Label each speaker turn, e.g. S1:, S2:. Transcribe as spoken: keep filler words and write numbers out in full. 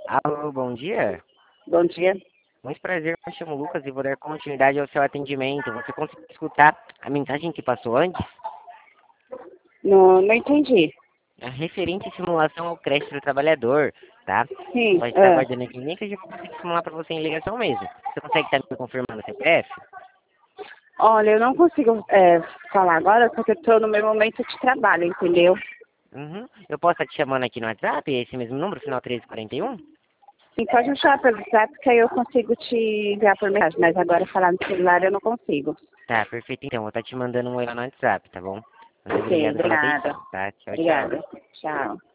S1: Alô, bom dia.
S2: Bom dia.
S1: Muito prazer, me chamo Lucas e vou dar continuidade ao seu atendimento. Você conseguiu escutar a mensagem que passou antes?
S2: Não, não entendi.
S1: A referente à simulação ao creche do trabalhador, tá?
S2: Sim,
S1: Vai estar
S2: ah.
S1: aguardando a clínica e já consigo simular para você em ligação mesmo. Você consegue estar me confirmando o C P F?
S2: Olha, eu não consigo é, falar agora porque eu estou no meu momento de trabalho, entendeu?
S1: Uhum. Eu posso estar te chamando aqui no WhatsApp, esse mesmo número, final treze quarenta e um?
S2: Sim, pode me chamar pelo WhatsApp que aí eu consigo te enviar por mensagem, mas agora falar no celular eu não consigo.
S1: Tá, perfeito então. Vou estar te mandando um oi lá no WhatsApp, tá bom? Muito
S2: Ok,
S1: obrigado pela
S2: obrigada.
S1: atenção, tá? Tchau, tchau.
S2: Obrigada. Tchau.